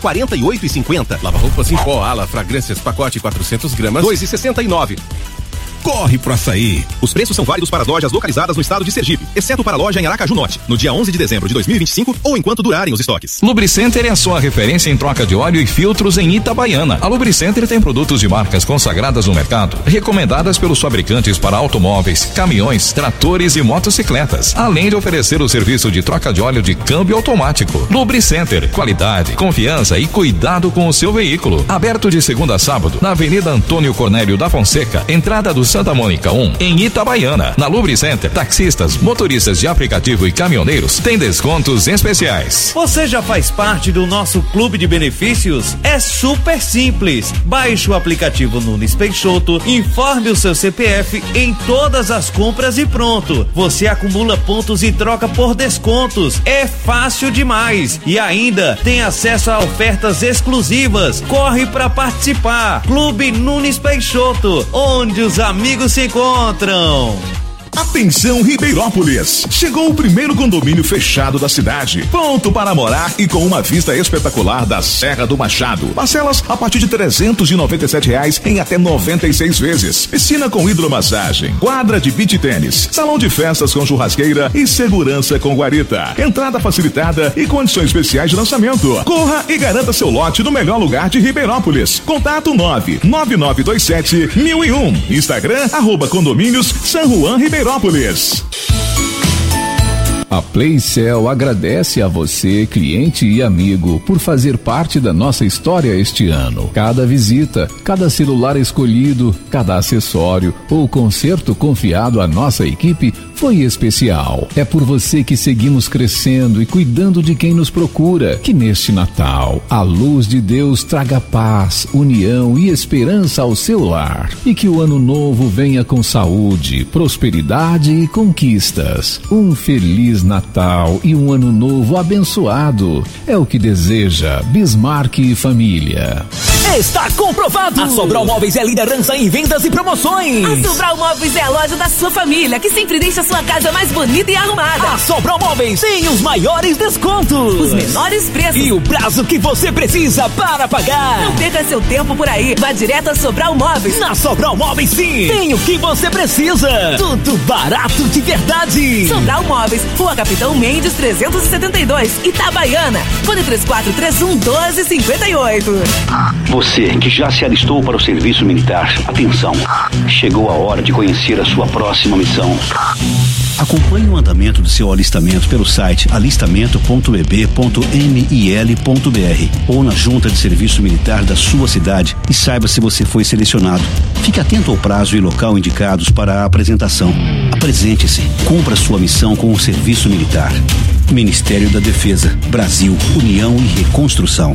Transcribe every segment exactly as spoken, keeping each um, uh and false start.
quarenta e oito e cinquenta. Lava-roupas em pó, ala, fragrâncias, pacote quatrocentas gramas, dois e sessenta e nove. Corre pro Açaí. Os preços são válidos para lojas localizadas no estado de Sergipe, exceto para a loja em Aracaju Norte, no dia onze de dezembro de dois mil e vinte e cinco ou enquanto durarem os estoques. Lubricenter é a sua referência em troca de óleo e filtros em Itabaiana. A Lubricenter tem produtos de marcas consagradas no mercado, recomendadas pelos fabricantes para automóveis, caminhões, tratores e motocicletas, além de oferecer o serviço de troca de óleo de câmbio automático. Lubricenter, qualidade, confiança e cuidado com o seu veículo. Aberto de segunda a sábado, na Avenida Antônio Cornélio da Fonseca, entrada do Santa Mônica um, em Itabaiana. Na Lubricenter, taxistas, motoristas de aplicativo e caminhoneiros têm descontos especiais. Você já faz parte do nosso clube de benefícios? É super simples. Baixe o aplicativo Nunes Peixoto, informe o seu C P F em todas as compras e pronto. Você acumula pontos e troca por descontos. É fácil demais. E ainda tem acesso a ofertas exclusivas. Corre para participar. Clube Nunes Peixoto, onde os amigos amigos se encontram. Atenção Ribeirópolis, chegou o primeiro condomínio fechado da cidade, pronto para morar e com uma vista espetacular da Serra do Machado. Parcelas a partir de trezentos e noventa e sete reais em até noventa e seis vezes. Piscina com hidromassagem, quadra de beach tênis, salão de festas com churrasqueira e segurança com guarita. Entrada facilitada e condições especiais de lançamento. Corra e garanta seu lote no melhor lugar de Ribeirópolis. Contato nove nove nove dois sete mil e um. Instagram arroba condomínios San Juan Ribeirão. A Playcell agradece a você, cliente e amigo, por fazer parte da nossa história este ano. Cada visita, cada celular escolhido, cada acessório ou conserto confiado à nossa equipe foi especial. É por você que seguimos crescendo e cuidando de quem nos procura, que neste Natal a luz de Deus traga paz, união e esperança ao seu lar. E que o ano novo venha com saúde, prosperidade e conquistas. Um feliz Natal e um ano novo abençoado. É o que deseja Bismarck e família. Está comprovado! A Sobral Móveis é liderança em vendas e promoções. A Sobral Móveis é a loja da sua família, que sempre deixa a sua casa mais bonita e arrumada. A Sobral Móveis tem os maiores descontos, os menores preços e o prazo que você precisa para pagar. Não perca seu tempo por aí, vá direto a Sobral Móveis. Na Sobral Móveis, sim, tem o que você precisa. Tudo barato de verdade. Sobral Móveis, Rua Capitão Mendes trezentos e setenta e dois, Itabaiana. Fone três quatro três um, doze cinquenta e oito. Você que já se alistou para o serviço militar, atenção, chegou a hora de conhecer a sua próxima missão. Acompanhe o andamento do seu alistamento pelo site alistamento ponto e b ponto m i l ponto b r ou na junta de serviço militar da sua cidade e saiba se você foi selecionado. Fique atento ao prazo e local indicados para a apresentação. Apresente-se, cumpra sua missão com o serviço militar. Ministério da Defesa, Brasil, União e Reconstrução.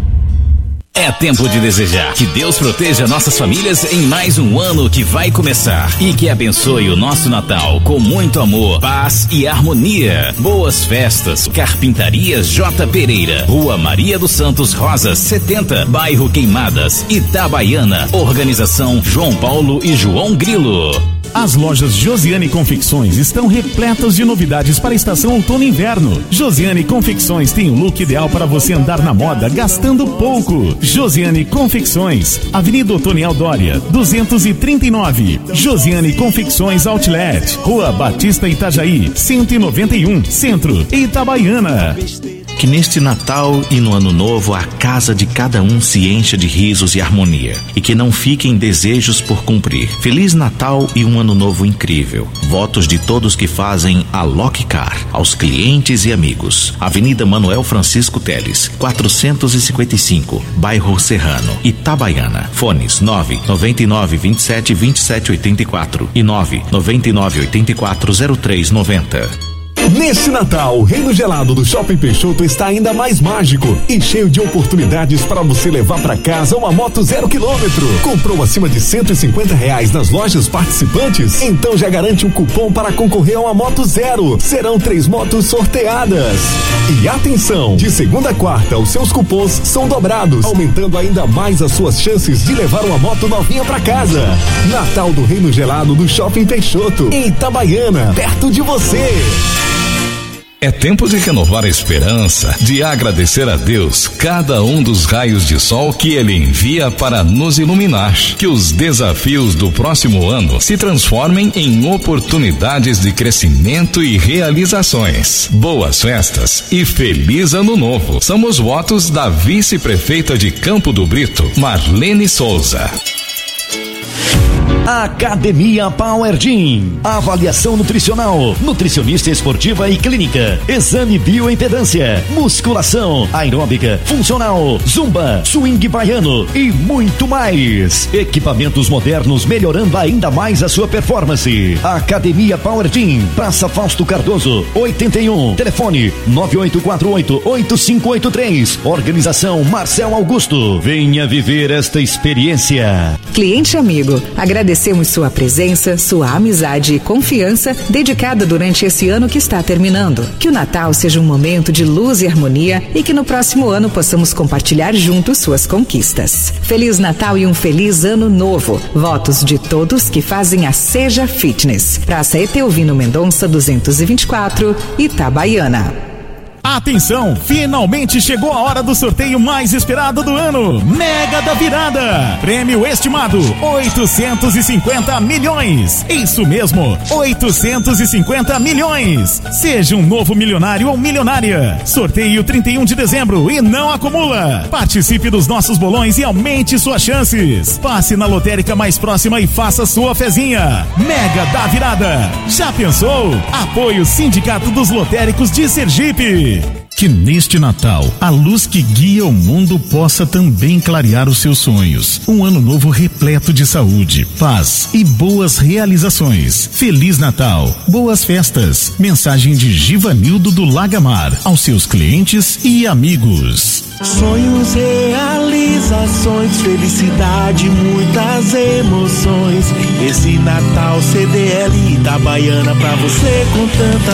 É tempo de desejar que Deus proteja nossas famílias em mais um ano que vai começar e que abençoe o nosso Natal com muito amor, paz e harmonia. Boas festas. Carpintarias J. Pereira, Rua Maria dos Santos Rosas, setenta, Bairro Queimadas, Itabaiana. Organização João Paulo e João Grilo. As lojas Josiane Confecções estão repletas de novidades para a estação outono e inverno. Josiane Confecções tem o look ideal para você andar na moda gastando pouco. Josiane Confecções, Avenida Otoniel Dória, duzentos e trinta e nove. Josiane Confecções Outlet, Rua Batista Itajaí, cento e noventa e um, Centro, Itabaiana. Que neste Natal e no Ano Novo a casa de cada um se encha de risos e harmonia e que não fiquem desejos por cumprir. Feliz Natal e um Ano Novo incrível. Votos de todos que fazem a Lockcar, aos clientes e amigos. Avenida Manuel Francisco Teles, quatrocentos e cinquenta e cinco, Bairro Serrano, Itabaiana. Fones nove nove nove, vinte e sete, vinte e sete, oitenta e quatro e nove nove nove, oitenta e quatro, zero três noventa. Neste Natal, o Reino Gelado do Shopping Peixoto está ainda mais mágico e cheio de oportunidades para você levar para casa uma moto zero quilômetro. Comprou acima de cento e cinquenta reais nas lojas participantes? Então já garante um cupom para concorrer a uma moto zero. Serão três motos sorteadas. E atenção, de segunda a quarta, os seus cupons são dobrados, aumentando ainda mais as suas chances de levar uma moto novinha para casa. Natal do Reino Gelado do Shopping Peixoto, em Itabaiana, perto de você. É tempo de renovar a esperança, de agradecer a Deus cada um dos raios de sol que Ele envia para nos iluminar. Que os desafios do próximo ano se transformem em oportunidades de crescimento e realizações. Boas festas e feliz ano novo. São os votos da vice-prefeita de Campo do Brito, Marlene Souza. Academia Power Gym, avaliação nutricional, nutricionista esportiva e clínica, exame bioimpedância, musculação, aeróbica, funcional, zumba, swing baiano e muito mais. Equipamentos modernos melhorando ainda mais a sua performance. Academia Power Gym, Praça Fausto Cardoso, oitenta e um, telefone nove oito quatro oito, oito cinco oito três, organização Marcel Augusto. Venha viver esta experiência. Cliente amigo, agradecemos sua presença, sua amizade e confiança dedicada durante esse ano que está terminando. Que o Natal seja um momento de luz e harmonia e que no próximo ano possamos compartilhar juntos suas conquistas. Feliz Natal e um feliz ano novo. Votos de todos que fazem a Seja Fitness. Praça Eteovino Mendonça duzentos e vinte e quatro, Itabaiana. Atenção, finalmente chegou a hora do sorteio mais esperado do ano. Mega da Virada. Prêmio estimado oitocentos e cinquenta milhões. Isso mesmo, oitocentos e cinquenta milhões. Seja um novo milionário ou milionária. Sorteio trinta e um de dezembro e não acumula. Participe dos nossos bolões e aumente suas chances. Passe na lotérica mais próxima e faça sua fezinha. Mega da Virada. Já pensou? Apoio Sindicato dos Lotéricos de Sergipe. Que neste Natal, a luz que guia o mundo possa também clarear os seus sonhos. Um ano novo repleto de saúde, paz e boas realizações. Feliz Natal, boas festas. Mensagem de Givanildo do Lagamar, aos seus clientes e amigos. Sonhos, realizações, felicidade, muitas emoções. Esse Natal C D L Itabaiana pra você com tanta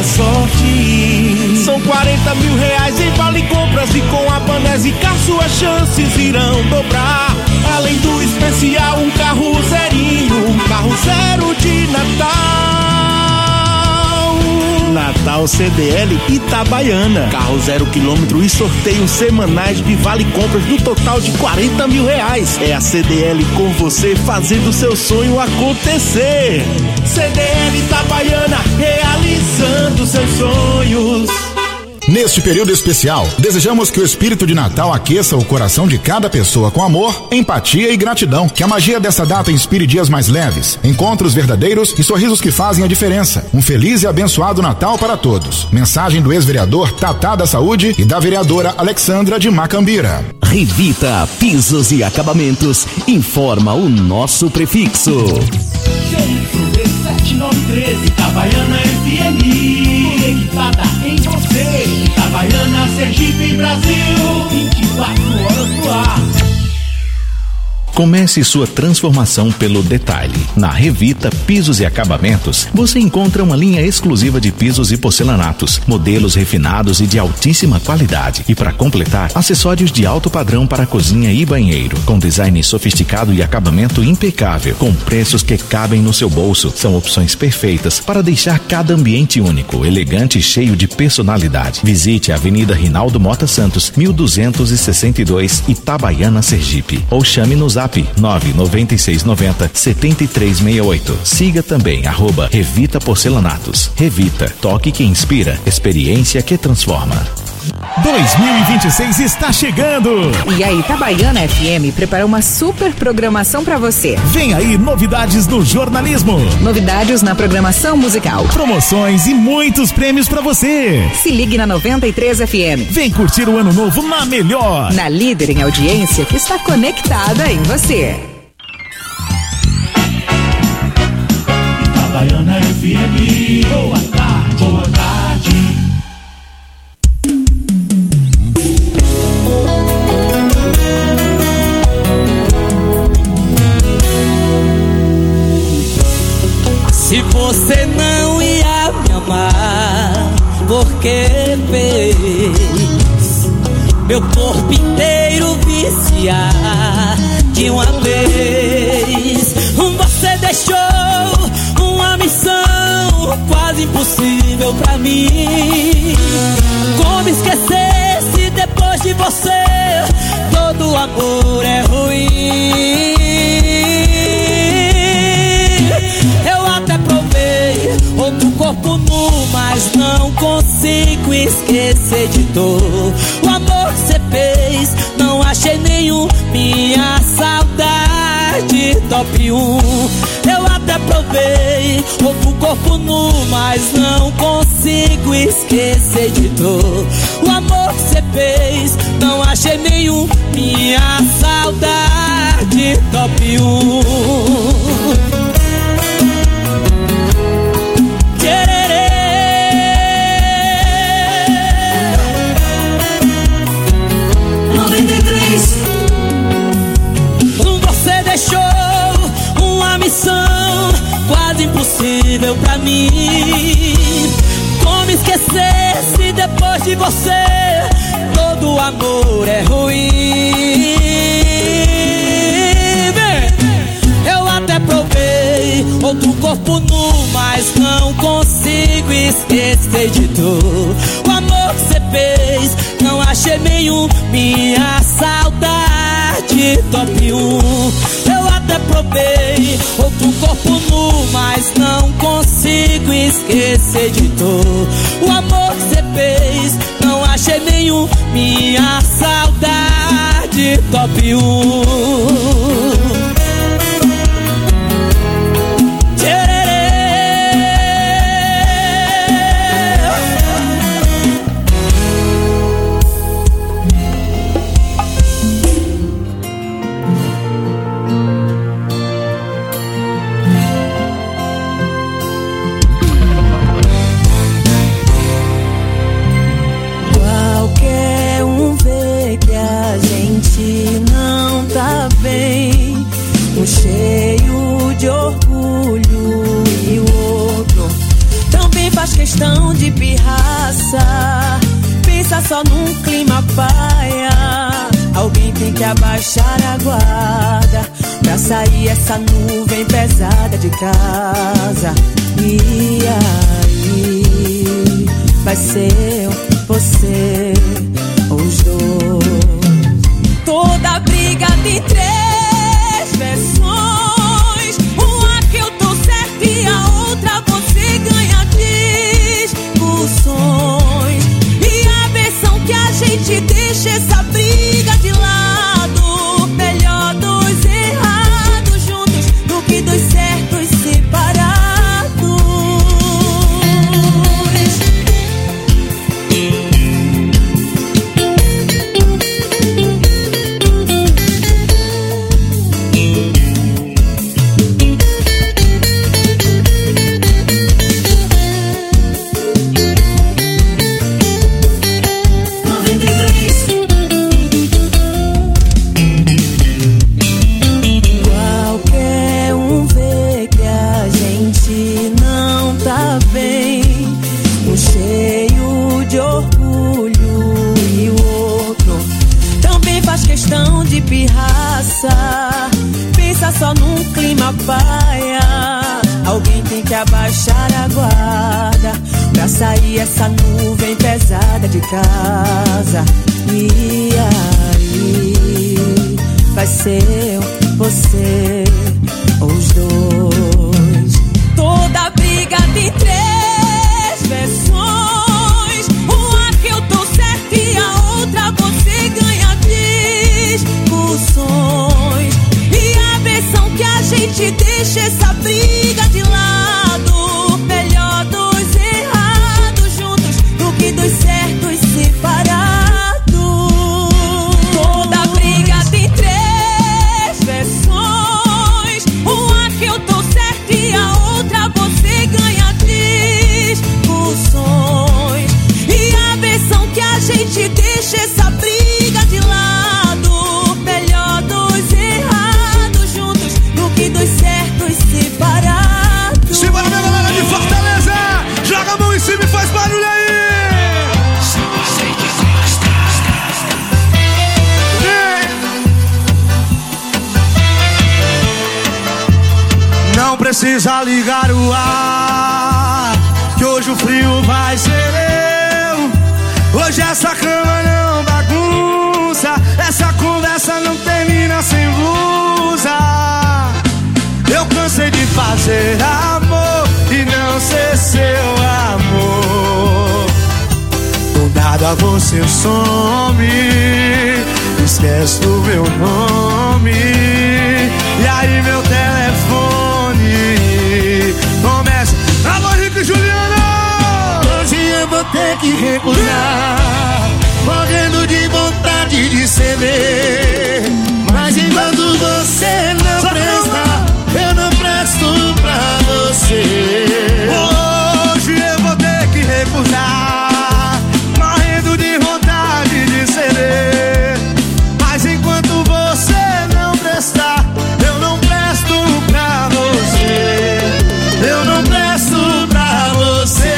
sorte. São quarenta mil reais em vale compras e com a Banesicar suas chances irão dobrar. Além do especial, um carro zerinho, um carro zero de Natal. Natal C D L Itabaiana. Carro zero quilômetro e sorteios semanais de vale compras no total de quarenta mil reais. É a C D L com você fazendo seu sonho acontecer. C D L Itabaiana, realizando seus sonhos. Neste período especial, desejamos que o espírito de Natal aqueça o coração de cada pessoa com amor, empatia e gratidão. Que a magia dessa data inspire dias mais leves, encontros verdadeiros e sorrisos que fazem a diferença. Um feliz e abençoado Natal para todos. Mensagem do ex-vereador Tatá da Saúde e da vereadora Alexandra de Macambira. Revita Pisos e Acabamentos informa o nosso prefixo. sete nove três, Itabaiana F M. Conectada em você. Itabaiana, Sergipe, Brasil. vinte e quatro horas no ar. Comece sua transformação pelo detalhe. Na Revita Pisos e Acabamentos, você encontra uma linha exclusiva de pisos e porcelanatos, modelos refinados e de altíssima qualidade. E para completar, acessórios de alto padrão para cozinha e banheiro, com design sofisticado e acabamento impecável, com preços que cabem no seu bolso. São opções perfeitas para deixar cada ambiente único, elegante e cheio de personalidade. Visite a Avenida Rinaldo Mota Santos, mil duzentos e sessenta e dois, Itabaiana, Sergipe. Ou chame no zap nove nove seis nove zero sete três seis oito. Siga também arroba Revita Porcelanatos. Revita, toque que inspira, experiência que transforma. dois mil e vinte e seis está chegando! E a Itabaiana F M preparou uma super programação pra você. Vem aí novidades do jornalismo, novidades na programação musical, promoções e muitos prêmios pra você. Se ligue na noventa e três F M. Vem curtir o ano novo na melhor, na líder em audiência que está conectada em você. Itabaiana F M. Boa tarde, boa tarde. Se você não ia me amar, por que fez meu corpo inteiro viciar de uma vez? Você deixou uma missão quase quase impossível pra mim. Como esquecer se depois de você todo amor é ruim? Eu até provei outro corpo nu, mas não consigo esquecer de dor. O amor que cê fez, não achei nenhum. Minha saudade top um. Eu até provei outro corpo nu, mas não consigo esquecer de dor. O amor que cê fez, não achei nenhum. Minha saudade top um. Você deixou uma missão quase impossível pra mim. Como esquecer se depois de você todo amor é ruim? Eu até provei outro corpo nu, mas não consigo esquecer de dor. O amor que cê fez, não achei nenhum. Minha saudade top um. Eu até provei outro corpo nu, mas não consigo esquecer de dor. O amor que cê fez, não achei nenhum. Minha saudade top um. Não tá bem, um cheio de orgulho e o outro também faz questão de pirraça. Pensa só num clima paia. Alguém tem que abaixar a guarda pra sair essa nuvem pesada de casa. E aí, vai ser você ou os dois. Toda briga tem três versões. Uma que eu tô certa e a outra você ganha discussões. E a versão que a gente deixa essa briga de lado. Melhor dois errados juntos do que dois certos separados. Pensa só num clima paia. Alguém tem que abaixar a guarda pra sair essa nuvem pesada de casa. E aí, vai ser você ou os dois. Toda briga tem três versões. Uma que eu tô certa e a outra você ganha discussões. E a versão que a gente deixa essa briga de lado. Melhor dois errados juntos do que dois certos separados. Toda briga tem três versões. Uma que eu tô certa e a outra você ganha discussões. E a versão que a gente deixa essa briga de lado. Melhor dois errados juntos do que dois certos separados. Simbora, minha galera de Fortaleza! Joga a mão em cima e faz barulho aí! Não precisa ligar o ar, que o frio vai ser eu. Hoje essa cama não bagunça, essa conversa não termina sem blusa. Eu cansei de fazer amor e não ser seu amor. Do nada você some, esquece do meu nome. E aí meu telefone começa: alô, Henrique e Juliana. Hoje eu vou ter que recusar, morrendo de vontade de ceder. Mas enquanto você não prestar, eu não presto pra você. Hoje eu vou ter que recusar, morrendo de vontade de ceder. Mas enquanto você não prestar, eu não presto pra você. Eu não presto pra você.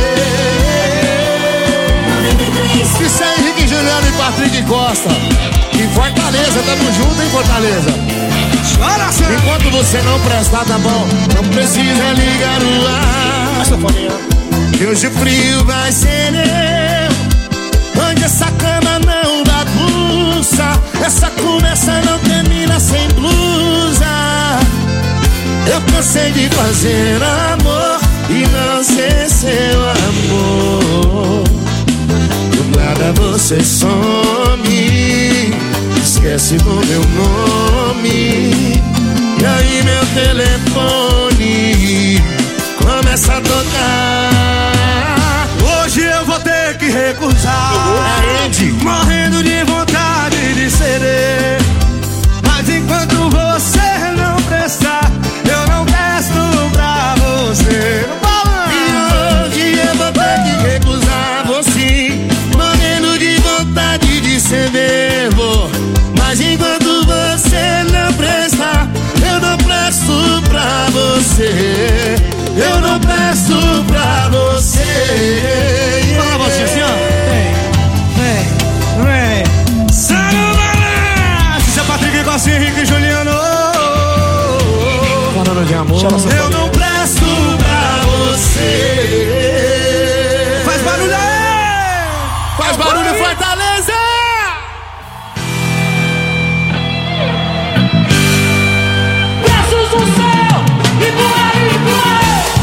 Isso é Henrique Juliano e Patrick Costa. Em Fortaleza, tamo junto em Fortaleza. Chora, senhor. Enquanto você não prestar, tá bom, não precisa ligar o ar. Que hoje o frio vai ser eu. Onde essa cama não bagunça, essa conversa não termina sem blusa. Eu cansei de fazer amor e não ser seu amor. Do nada você some, esquece do meu nome. E aí meu telefone começa a tocar. Hoje eu vou ter que recusar, morrendo de vontade de ceder. Mas enquanto você não prestar, eu não presto pra você. E hoje eu vou ter que recusar você, morrendo de vontade de ceder. Mas enquanto você não prestar, eu não presto pra você. Eu não presto pra você. Fala você assim, ó. Vem, vem, vem. Sarubalé! Isso é Patrick Costa, Henrique e Juliano. Falando de amor, eu não presto pra você. Faz barulho aí! Faz barulho, Fortaleza! Braços no céu e por aí, por aí.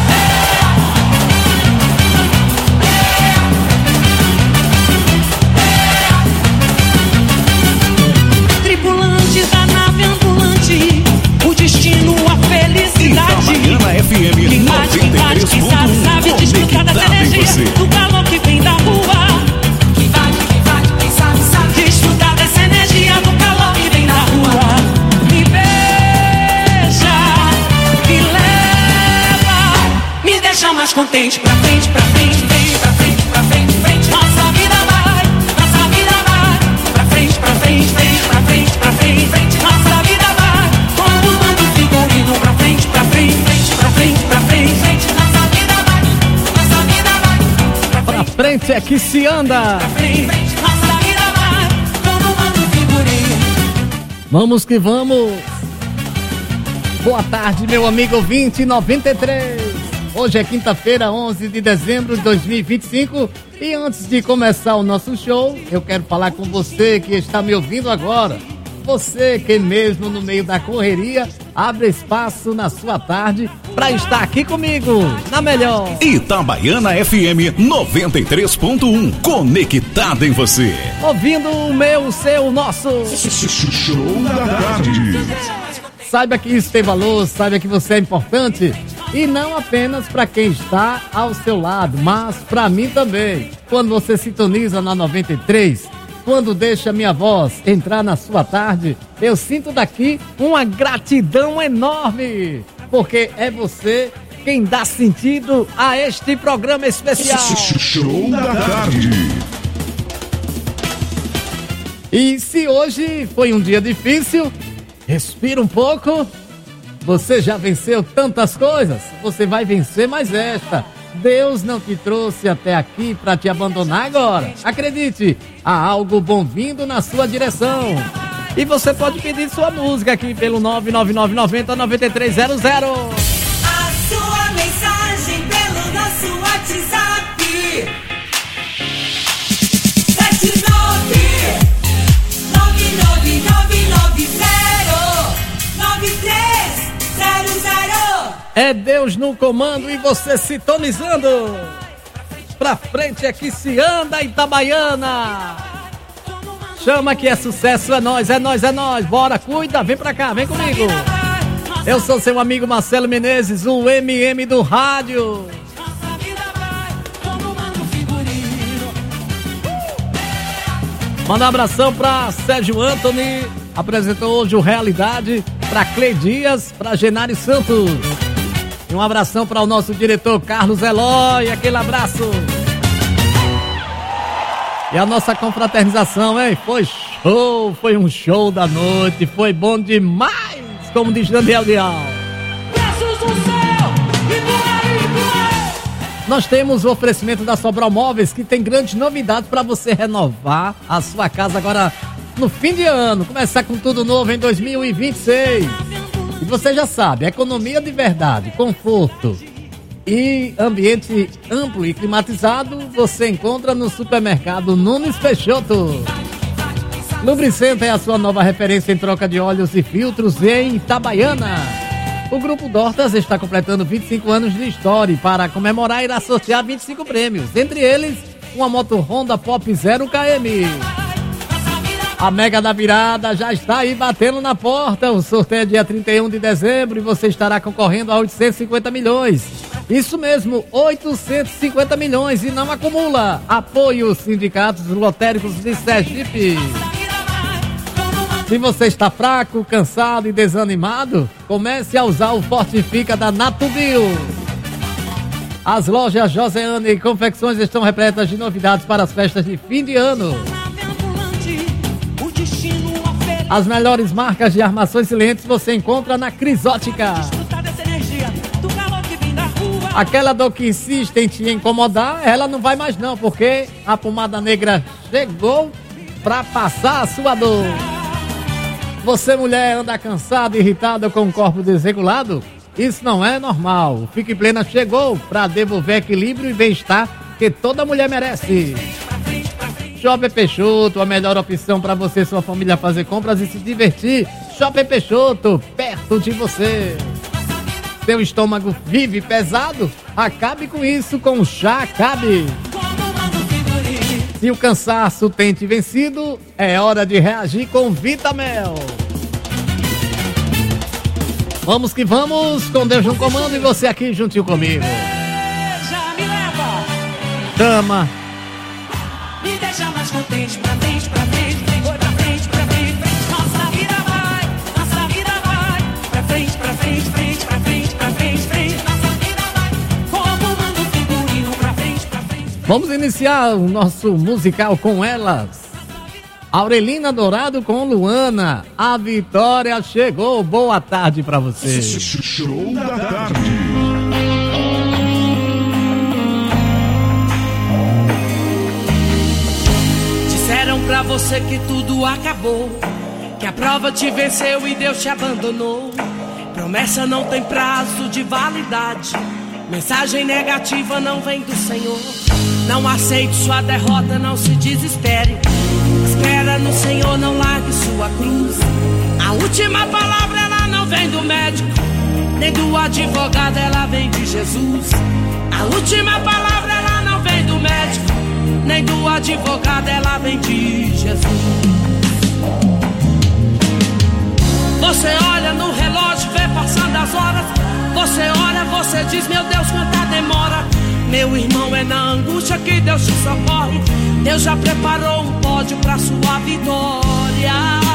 Tripulantes da nave ambulante, o destino, a felicidade. Itabaiana F M Quem bate, quem bate, quem sabe, sabe desfrutar dessa energia do calor que vem da rua. Quem bate, quem bate, quem sabe, sabe desfrutar dessa energia do calor que vem da rua. Me beija, me leva, me deixa mais contente. Pra frente, pra frente, frente, pra frente, pra frente, frente. Nossa vida vai, nossa vida vai. Pra frente, pra frente, frente, pra frente, pra frente, frente. Nossa vida vai, como o mundo figurino. Pra frente, pra frente, frente, pra frente, pra frente, frente. Nossa vida vai, nossa vida vai. Pra frente é que se anda. Pra frente, frente, nossa vida vai, como o mundo figurino. Vamos que vamos. Boa tarde, meu amigo ouvinte noventa e três. Hoje é quinta-feira, onze de dezembro de dois mil e vinte e cinco. E antes de começar o nosso show, eu quero falar com você que está me ouvindo agora. Você que mesmo no meio da correria, abre espaço na sua tarde para estar aqui comigo, na melhor. Itabaiana F M noventa e três ponto um, conectado em você. Ouvindo o meu, o seu, o nosso Show da tarde. Saiba que isso tem valor, saiba que você é importante. E não apenas para quem está ao seu lado, mas para mim também. Quando você sintoniza na noventa e três, quando deixa minha voz entrar na sua tarde, eu sinto daqui uma gratidão enorme. Porque é você quem dá sentido a este programa especial. Show da tarde. E se hoje foi um dia difícil, respira um pouco. Você já venceu tantas coisas, você vai vencer mais esta. Deus não te trouxe até aqui para te abandonar agora. Acredite, há algo bom vindo na sua direção. E você pode pedir sua música aqui pelo nove nove nove nove zero nove três zero zero. A sua mensagem pelo nosso WhatsApp. É Deus no comando e você sintonizando. Pra frente é que se anda, Itabaiana. Chama que é sucesso, é nós, é nós, é nós. Bora, cuida, vem pra cá, vem comigo. Eu sou seu amigo Marcelo Menezes, o M M do rádio. Manda um abração pra Sérgio Anthony, apresentou hoje o Realidade, pra Clei Dias, pra Genário Santos. E um abração para o nosso diretor Carlos Eloy, aquele abraço. E a nossa confraternização, hein? Foi show, foi um show da noite, foi bom demais, como diz Daniel Dial. Nós temos o oferecimento da Sobral Móveis, que tem grandes novidades para você renovar a sua casa agora no fim de ano, começar com tudo novo em dois mil e vinte e seis. E você já sabe, economia de verdade, conforto e ambiente amplo e climatizado você encontra no supermercado Nunes Peixoto. Lubricenta é a sua nova referência em troca de óleos e filtros em Itabaiana. O Grupo Dortas está completando vinte e cinco anos de história e para comemorar irá sortear vinte e cinco prêmios, entre eles uma moto Honda Pop zero quilômetros. A Mega da Virada já está aí batendo na porta. O sorteio é dia trinta e um de dezembro e você estará concorrendo a oitocentos e cinquenta milhões. Isso mesmo, oitocentos e cinquenta milhões e não acumula. Apoio Sindicatos Lotéricos de Sergipe. Se você está fraco, cansado e desanimado, comece a usar o Fortifica da Natubio. As lojas Joseane e Confecções estão repletas de novidades para as festas de fim de ano. As melhores marcas de armações silentes você encontra na Crisótica. Aquela dor que insiste em te incomodar, ela não vai mais não, porque a pomada negra chegou pra passar a sua dor. Você, mulher, anda cansada, irritada com o corpo desregulado? Isso não é normal. O Fique Plena chegou pra devolver equilíbrio e bem-estar que toda mulher merece. Shopping Peixoto, a melhor opção para você e sua família fazer compras e se divertir. Shopping Peixoto, perto de você. Seu estômago vive pesado? Acabe com isso com o Chá Acabe. Se o cansaço tem te vencido, é hora de reagir com Vitamel. Vamos que vamos, com Deus no comando e você aqui juntinho comigo. Chama. Me deixa mais contente, pra frente, pra frente, frente, pra frente, pra frente, frente. Nossa vida vai, nossa vida vai, pra frente, pra frente, frente, pra frente, pra frente, frente. Nossa vida vai, como manda o figurino, pra frente, pra frente. Vamos iniciar o nosso musical com elas. Aurelina Dourado com Luana. A vitória chegou. Boa tarde pra você. Show da tarde. Disseram pra você que tudo acabou, que a prova te venceu e Deus te abandonou. Promessa não tem prazo de validade, mensagem negativa não vem do Senhor. Não aceite sua derrota, não se desespere. Espera no Senhor, não largue sua cruz. A última palavra ela não vem do médico, nem do advogado, ela vem de Jesus. A última palavra ela não vem do médico, nem do advogado, ela vem de Jesus. Você olha no relógio, vê passando as horas. Você olha, você diz, meu Deus, quanta demora. Meu irmão, é na angústia que Deus te socorre. Deus já preparou um pódio pra sua vitória.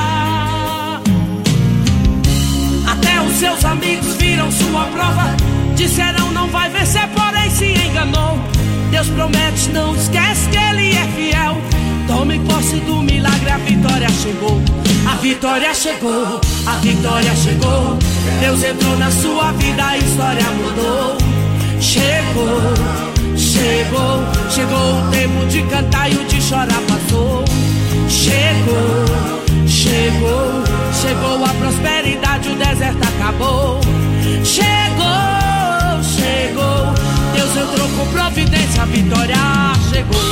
Até os seus amigos viram sua prova, disseram não vai vencer, porém se enganou. Deus promete, não esquece que Ele é fiel. Tome posse do milagre, a vitória chegou. A vitória chegou, a vitória chegou. Deus entrou na sua vida, a história mudou. Chegou, chegou, chegou o tempo de cantar e o de chorar passou. Chegou, chegou, chegou a prosperidade, o deserto acabou. Chegou, chegou, Deus entrou com providência, a vitória chegou.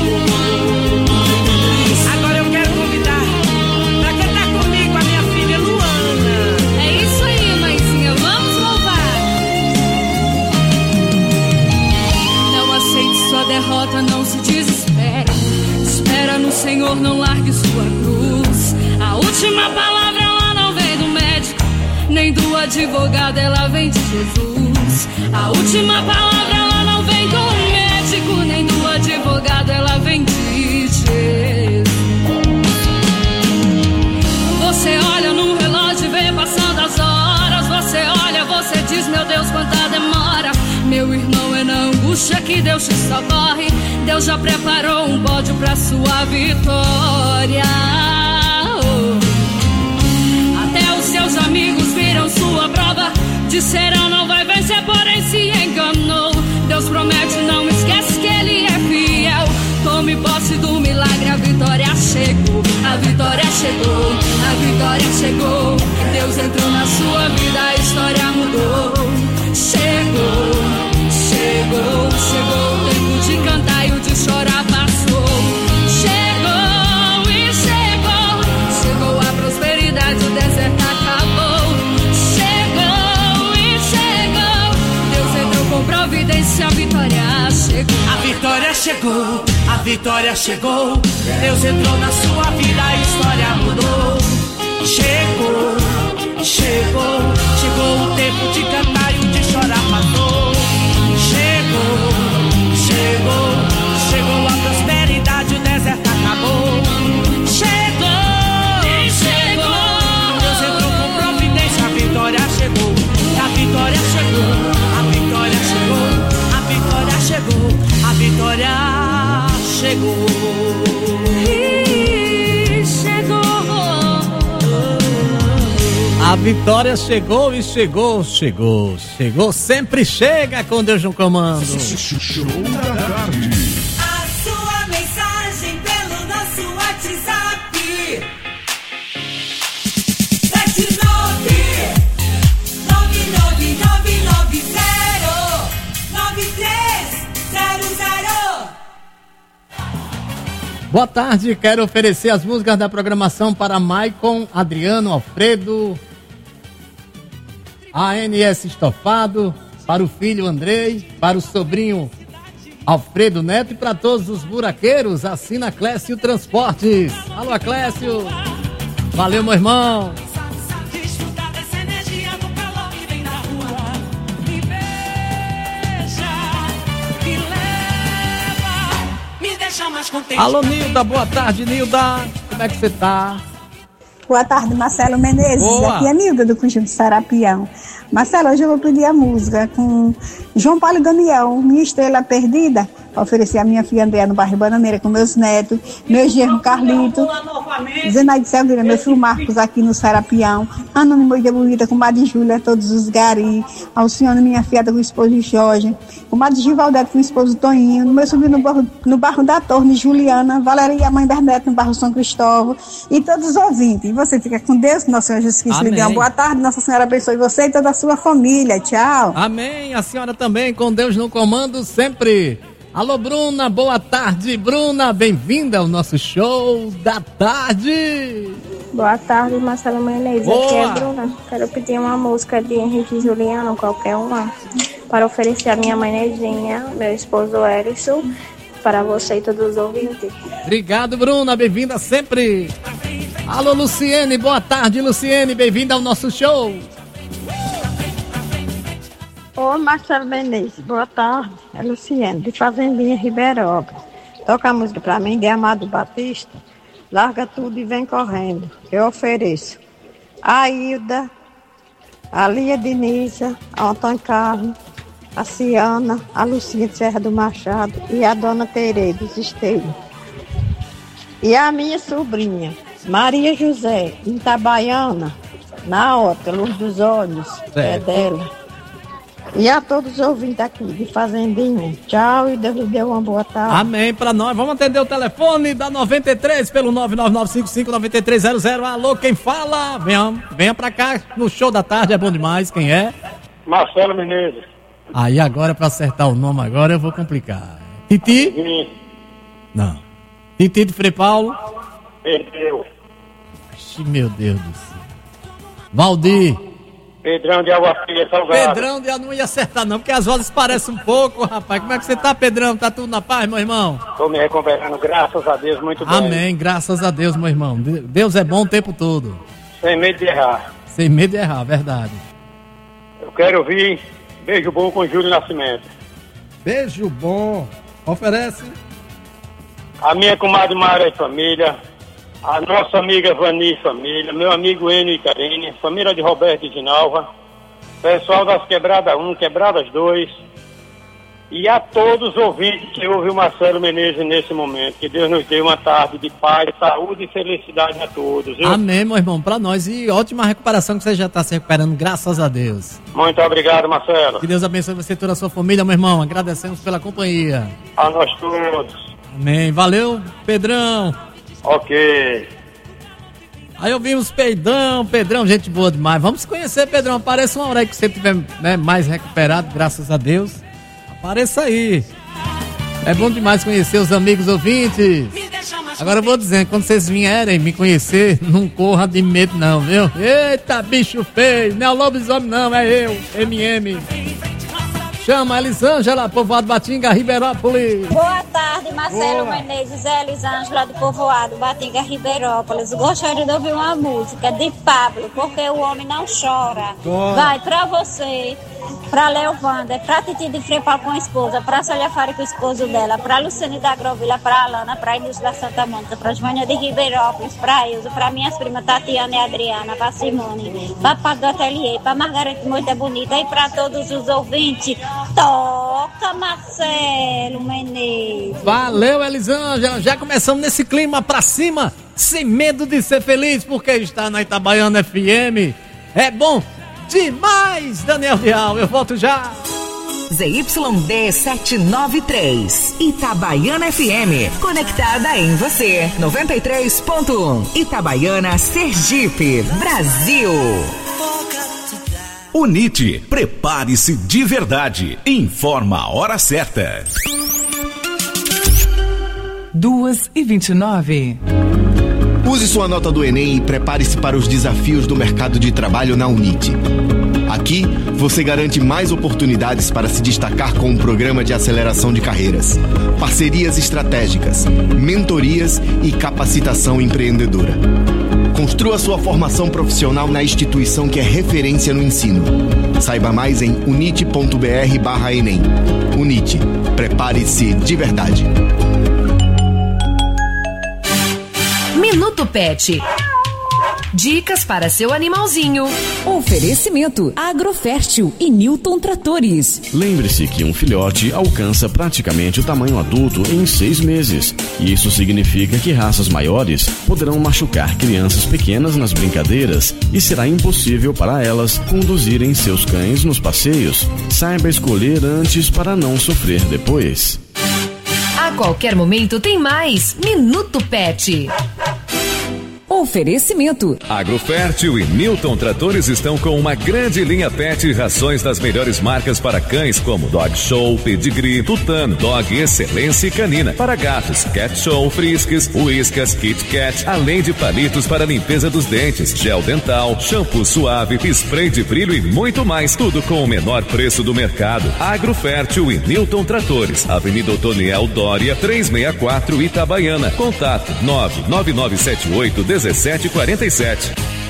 Agora eu quero convidar pra cantar comigo a minha filha Luana. É isso aí, mãezinha, vamos louvar. advogado, ela vem de Jesus. A última palavra ela não vem do médico nem do advogado, ela vem de Jesus. Você olha no relógio e vê passando as horas. Você olha, você diz, meu Deus, quanta demora. Meu irmão, é na angústia que Deus te socorre. Deus já preparou um bódio pra sua vitória. Oh. Até os seus amigos viram sua prova, disseram não vai vencer, porém se enganou. Deus promete, não esquece que Ele é fiel. Tome posse do milagre, a vitória chegou. A vitória chegou, a vitória chegou. Deus entrou na sua vida, a história mudou. Chegou, chegou, chegou. O tempo de cantar e o de chorar passou. Chegou e chegou. Chegou a prosperidade, o deserto acabou. Chegou e chegou. Deus entrou com providência, a vitória chegou. A vitória chegou, a vitória chegou. Deus entrou na sua vida, a história mudou. Chegou, chegou, chegou o tempo de cantar e o de chorar passou. Chegou, chegou, chegou a prosperidade, o deserto acabou. Chegou, chegou, Deus entrou com providência, a vitória chegou. A vitória chegou, a vitória chegou, a vitória chegou, a vitória chegou. E chegou. A vitória chegou e chegou, chegou, chegou, sempre chega com Deus no comando. Show da tarde. A sua mensagem pelo nosso WhatsApp. sete nove nove nove nove nove zero nove três zero zero. Boa tarde, quero oferecer as músicas da programação para Maicon, Adriano, Alfredo, A N S Estofado, para o filho Andrei, para o sobrinho Alfredo Neto e para todos os buraqueiros. Assina Clécio Transportes. Alô, Clécio. Valeu, meu irmão. Alô, Nilda, boa tarde, Nilda. Como é que você tá? Boa tarde, Marcelo Menezes. Boa. Aqui é Nilda do Conjunto Sarapião. Marcelo, hoje eu vou pedir a música com João Paulo e Daniel, Minha Estrela Perdida, para oferecer a minha filha Andréa no bairro Bananeira com meus netos, meu genro Carlito, Zenaide Selgueira, meu filho Marcos aqui no Sarapião, Anônimo de Bonita com Madre Júlia, todos os gari, Alcione, minha filha com o esposo Jorge, com Madre Givaldete com o esposo Toninho, meu sobrinho no barro, no barro da Torre, Juliana, Valéria e a mãe Bernadette no barro São Cristóvão e todos os ouvintes. E você fica com Deus, que Nosso Senhor Jesus Cristo lhe dê uma boa tarde, Nossa Senhora abençoe você e toda a sua família. Tchau. Amém. A senhora também, com Deus no comando sempre. Alô, Bruna, boa tarde, Bruna, bem-vinda ao nosso show da tarde. Boa tarde, Marcelo Menezes. Boa. Aqui é a Bruna. Quero pedir uma música de Henrique e Juliano, qualquer uma, para oferecer a minha mãe Nezinha, meu esposo Erison, para você e todos os ouvintes. Obrigado, Bruna, bem-vinda sempre. Alô, Luciene, boa tarde, Luciene, bem-vinda ao nosso show. Ô, Marcelo Menezes, boa tarde. É Luciene, de Fazendinha Ribeiroga. Toca a música pra mim de Amado Batista. Larga tudo e vem correndo. Eu ofereço a Hilda, a Lia Denisa, a Antônio Carlos, a Ciana, a Lucinha de Serra do Machado e a Dona Terê dos Esteiros. E a minha sobrinha, Maria José, em Itabaiana, na Horta, Luz dos Olhos, é dela. E a todos os ouvintes aqui de Fazendinha, tchau e Deus lhe dê uma boa tarde. Amém pra nós. Vamos atender o telefone da noventa e três pelo nove nove nove cinco cinco nove três zero zero. Alô, quem fala? Venha, venha pra cá no show da tarde, é bom demais. Quem é? Marcelo Menezes. Aí agora, pra acertar o nome agora, eu vou complicar. Titi? Sim. Não. Titi de Frei Paulo? Perdeu. Ixi, meu Deus do céu. Valdir? Pedrão de Água Fria, Salgado. Pedrão de não ia acertar não, porque as vozes parecem um pouco, rapaz. Como é que você tá, Pedrão? Tá tudo na paz, meu irmão? Tô me recuperando, graças a Deus, muito bem. Amém, graças a Deus, meu irmão. Deus é bom o tempo todo. Sem medo de errar. Sem medo de errar, verdade. quero ouvir Beijo Bom com Júlio Nascimento. Beijo Bom. Oferece. A minha comadre Maria e família, a nossa amiga Vani e família, meu amigo Enio e Karine, família de Roberto e Ginalva, pessoal das Quebradas um, Quebradas dois, e a todos os ouvintes que ouvem o Marcelo Menezes nesse momento. Que Deus nos dê uma tarde de paz, saúde e felicidade a todos. Viu? Amém, meu irmão, pra nós. E ótima recuperação, que você já tá se recuperando, graças a Deus. Muito obrigado, Marcelo. Que Deus abençoe você e toda a sua família, meu irmão. Agradecemos pela companhia. A nós todos. Amém. Valeu, Pedrão. Ok. Aí ouvimos Pedrão, Pedrão, gente boa demais. Vamos se conhecer, Pedrão. Apareça uma hora aí que você estiver, né, mais recuperado, graças a Deus. Apareça aí. É bom demais conhecer os amigos ouvintes. Agora eu vou dizendo, quando vocês vierem me conhecer, não corra de medo não, viu? Eita, bicho feio. Não é o lobisomem não, é eu, M M. Chama Elisângela, Povoado Batinga, Ribeirópolis. Boa tarde, Marcelo Boa. Menezes, é Elisângela do Povoado Batinga, Ribeirópolis. Gostaria de ouvir uma música de Pablo, porque o homem não chora. Boa. Vai pra você, pra Leovanda, pra Titi de Frepal com a esposa, pra Célia Fari com o esposo dela, pra Luciane da Grovila, pra Alana, pra Inês da Santa Mônica, pra Joânia de Ribeirópolis, pra Ilza, pra minhas primas Tatiana e Adriana, pra Simone, pra Pato do Ateliê, pra Margarete Moita Bonita e pra todos os ouvintes. Toca, Marcelo Menezes. Valeu, Elisângela. Já começamos nesse clima pra cima, sem medo de ser feliz, porque está na Itabaiana F M. É bom demais, Daniel Vial. Eu volto já. Z Y D setecentos e noventa e três, Itabaiana F M, conectada em você, noventa e três ponto um, Itabaiana, Sergipe, Brasil. Unite, prepare-se de verdade. Informa a hora certa. duas e vinte e nove. Use sua nota do Enem e prepare-se para os desafios do mercado de trabalho na Unite. Aqui, você garante mais oportunidades para se destacar com um programa de aceleração de carreiras, parcerias estratégicas, mentorias e capacitação empreendedora. Construa sua formação profissional na instituição que é referência no ensino. Saiba mais em unite.br barra Enem. Unite. Prepare-se de verdade. Minuto Pet. Dicas para seu animalzinho. Oferecimento Agrofértil e Newton Tratores. Lembre-se que um filhote alcança praticamente o tamanho adulto em seis meses. E isso significa que raças maiores poderão machucar crianças pequenas nas brincadeiras e será impossível para elas conduzirem seus cães nos passeios. Saiba escolher antes para não sofrer depois. A qualquer momento tem mais Minuto Pet. Oferecimento Agrofértil e Newton Tratores estão com uma grande linha pet e rações das melhores marcas para cães, como Dog Show, Pedigree, Tutano, Dog Excelência e Canina. Para gatos, Cat Show, Friskies, Whiskas, Kit Kat, além de palitos para limpeza dos dentes, gel dental, shampoo suave, spray de brilho e muito mais. Tudo com o menor preço do mercado. Agrofértil e Newton Tratores, Avenida Otoniel Dória, trezentos e sessenta e quatro, Itabaiana. Contato nove nove nove sete oito um sete quatro sete.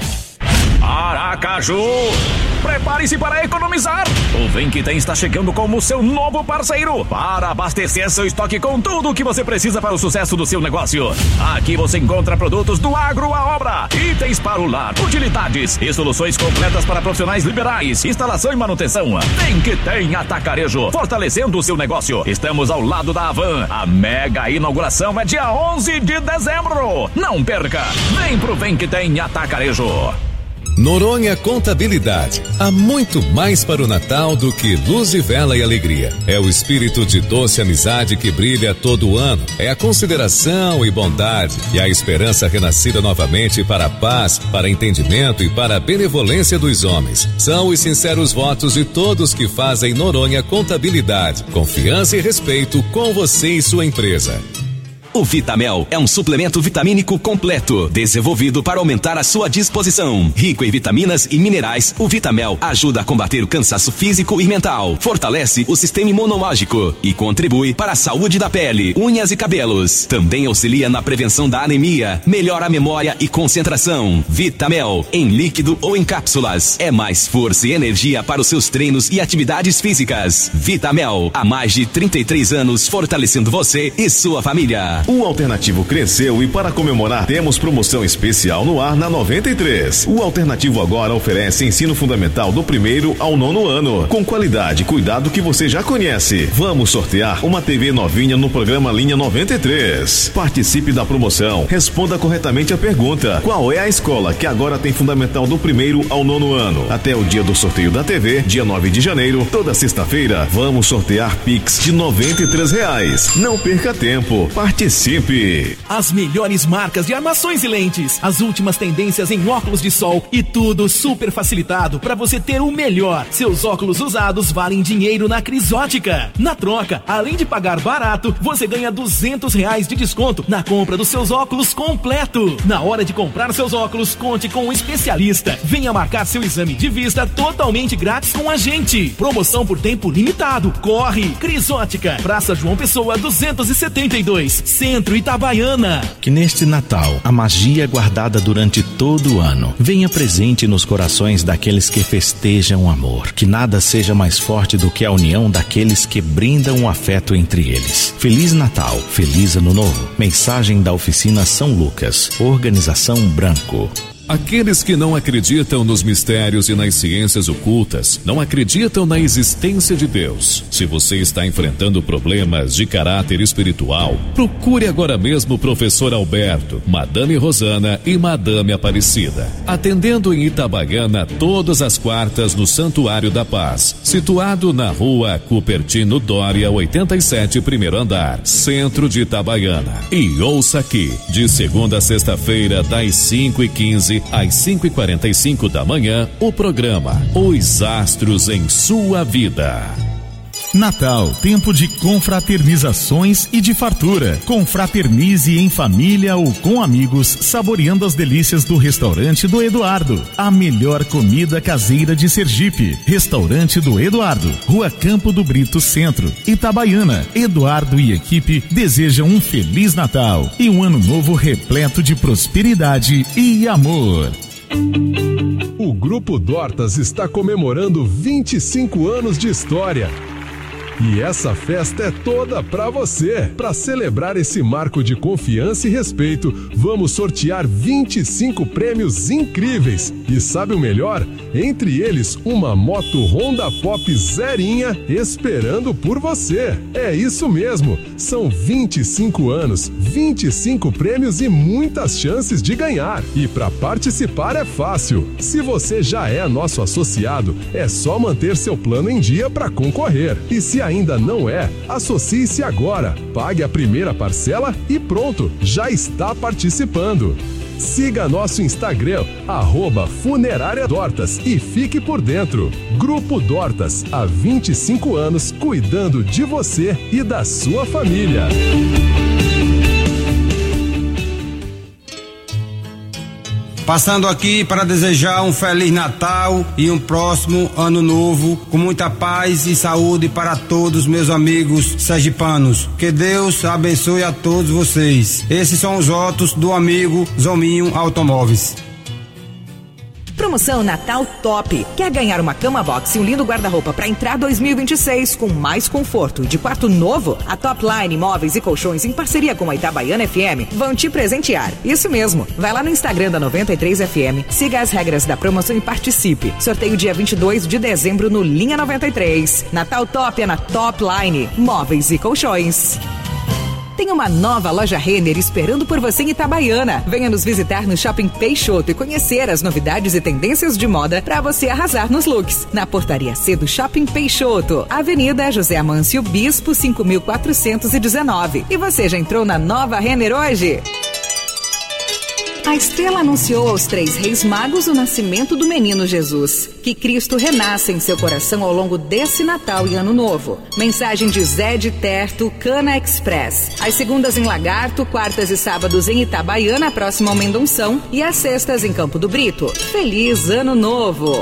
Aracaju! Prepare-se para economizar! O Vem Que Tem está chegando como seu novo parceiro para abastecer seu estoque com tudo o que você precisa para o sucesso do seu negócio. Aqui você encontra produtos do agro à obra, itens para o lar, utilidades e soluções completas para profissionais liberais, instalação e manutenção. Vem Que Tem Atacarejo, fortalecendo o seu negócio. Estamos ao lado da Avan. A mega inauguração é dia onze de dezembro. Não perca! Vem pro Vem Que Tem Atacarejo. Noronha Contabilidade. Há muito mais para o Natal do que luz e vela e alegria. É o espírito de doce amizade que brilha todo ano. É a consideração e bondade e a esperança renascida novamente para a paz, para entendimento e para a benevolência dos homens. São os sinceros votos de todos que fazem Noronha Contabilidade. Confiança e respeito com você e sua empresa. O Vitamel é um suplemento vitamínico completo, desenvolvido para aumentar a sua disposição. Rico em vitaminas e minerais, o Vitamel ajuda a combater o cansaço físico e mental, fortalece o sistema imunológico e contribui para a saúde da pele, unhas e cabelos. Também auxilia na prevenção da anemia, melhora a memória e concentração. Vitamel, em líquido ou em cápsulas, é mais força e energia para os seus treinos e atividades físicas. Vitamel, há mais de trinta e três anos fortalecendo você e sua família. O Alternativo cresceu e para comemorar temos promoção especial no ar na noventa e três. O Alternativo agora oferece ensino fundamental do primeiro ao nono ano, com qualidade e cuidado que você já conhece. Vamos sortear uma T V novinha no programa Linha noventa e três. Participe da promoção, responda corretamente a pergunta: qual é a escola que agora tem fundamental do primeiro ao nono ano? Até o dia do sorteio da T V, dia nove de janeiro, toda sexta-feira, vamos sortear Pix de noventa e três reais. Não perca tempo, participe! As melhores marcas de armações e lentes, as últimas tendências em óculos de sol e tudo super facilitado para você ter o melhor. Seus óculos usados valem dinheiro na Crisótica. Na troca, além de pagar barato, você ganha duzentos reais de desconto na compra dos seus óculos completo. Na hora de comprar seus óculos, conte com um especialista. Venha marcar seu exame de vista totalmente grátis com a gente. Promoção por tempo limitado. Corre! Crisótica, Praça João Pessoa duzentos e setenta e dois, Centro Itabaiana. Que neste Natal, a magia guardada durante todo o ano venha presente nos corações daqueles que festejam o amor. Que nada seja mais forte do que a união daqueles que brindam o afeto entre eles. Feliz Natal, feliz Ano Novo. Mensagem da Oficina São Lucas. Organização Branco. Aqueles que não acreditam nos mistérios e nas ciências ocultas, não acreditam na existência de Deus. Se você está enfrentando problemas de caráter espiritual, procure agora mesmo o professor Alberto, Madame Rosana e Madame Aparecida. Atendendo em Itabaiana todas as quartas no Santuário da Paz, situado na rua Cupertino Dória oitenta e sete, primeiro andar, centro de Itabaiana. E ouça aqui, de segunda a sexta-feira, das cinco e quinze às cinco e quarenta e cinco da manhã, o programa Os Astros em Sua Vida. Natal, tempo de confraternizações e de fartura. Confraternize em família ou com amigos, saboreando as delícias do restaurante do Eduardo. A melhor comida caseira de Sergipe. Restaurante do Eduardo, Rua Campo do Brito Centro, Itabaiana. Eduardo e equipe desejam um Feliz Natal e um ano novo repleto de prosperidade e amor. O Grupo Dortas está comemorando vinte e cinco anos de história. E essa festa é toda pra você. Para celebrar esse marco de confiança e respeito, vamos sortear vinte e cinco prêmios incríveis. E sabe o melhor? Entre eles, uma moto Honda Pop zerinha esperando por você. É isso mesmo, são vinte e cinco anos, vinte e cinco prêmios e muitas chances de ganhar. E para participar é fácil. Se você já é nosso associado, é só manter seu plano em dia para concorrer. E se ainda não é, associe-se agora, pague a primeira parcela e pronto, já está participando. Siga nosso Instagram, arroba Funerária Dortas, e fique por dentro. Grupo Dortas, há vinte e cinco anos, cuidando de você e da sua família. Passando aqui para desejar um Feliz Natal e um próximo Ano Novo com muita paz e saúde para todos meus amigos sergipanos. Que Deus abençoe a todos vocês. Esses são os votos do amigo Zominho Automóveis. Promoção Natal Top. Quer ganhar uma cama box e um lindo guarda-roupa para entrar dois mil e vinte e seis com mais conforto e de quarto novo? A Topline Móveis e Colchões, em parceria com a Itabaiana F M, vão te presentear. Isso mesmo. Vai lá no Instagram da noventa e três F M, siga as regras da promoção e participe. Sorteio dia vinte e dois de dezembro no Linha noventa e três. Natal Top é na Topline Móveis e Colchões. Tem uma nova loja Renner esperando por você em Itabaiana. Venha nos visitar no Shopping Peixoto e conhecer as novidades e tendências de moda para você arrasar nos looks. Na Portaria C do Shopping Peixoto, Avenida José Amâncio Bispo, cinco mil quatrocentos e dezenove. E você já entrou na nova Renner hoje? A estrela anunciou aos três reis magos o nascimento do menino Jesus. Que Cristo renasça em seu coração ao longo desse Natal e Ano Novo. Mensagem de Zé de Terto, Cana Express. Às segundas em Lagarto, quartas e sábados em Itabaiana, próximo ao Mendonção, e às sextas em Campo do Brito. Feliz Ano Novo!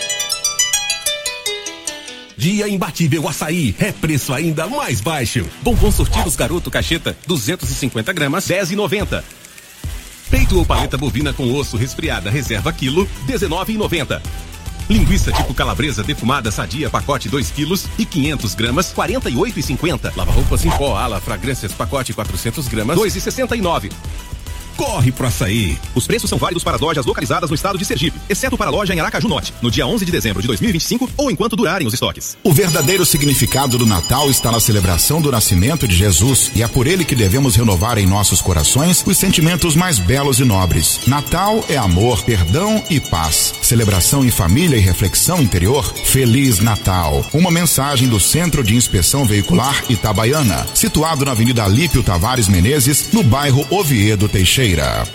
Dia imbatível Açaí, é preço ainda mais baixo. Bombom sortidos Garoto Cacheta, duzentos e cinquenta gramas, dez reais e noventa centavos. Peito ou paleta bovina com osso resfriada reserva quilo, dezenove reais e noventa centavos. Linguiça tipo calabresa defumada sadia pacote dois quilos e quinhentas gramas, quarenta e oito reais e cinquenta centavos. Lava roupas em pó ala fragrâncias pacote quatrocentas gramas, dois reais e sessenta e nove centavos. Corre pro Açaí. Os preços são válidos para as lojas localizadas no estado de Sergipe, exceto para a loja em Aracaju Norte, no dia onze de dezembro de dois mil e vinte e cinco ou enquanto durarem os estoques. O verdadeiro significado do Natal está na celebração do nascimento de Jesus e é por ele que devemos renovar em nossos corações os sentimentos mais belos e nobres. Natal é amor, perdão e paz. Celebração em família e reflexão interior. Feliz Natal. Uma mensagem do Centro de Inspeção Veicular Itabaiana, situado na Avenida Alípio Tavares Menezes, no bairro Oviedo Teixeira.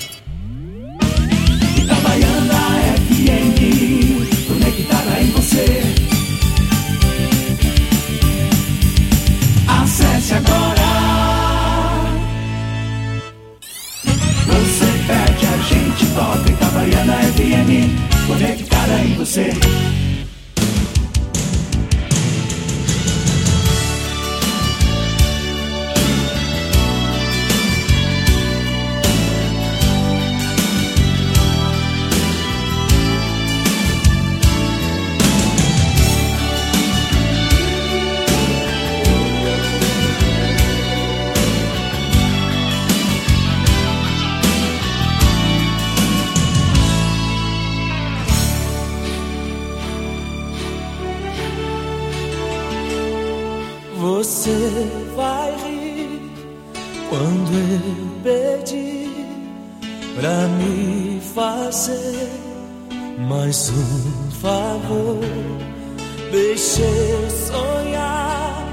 Itabaiana F M, conectada em você. Acesse agora. Você pede, a gente toca. Itabaiana F M, conectada em você. Você vai rir quando eu pedi pra me fazer mais um favor. Deixa eu sonhar,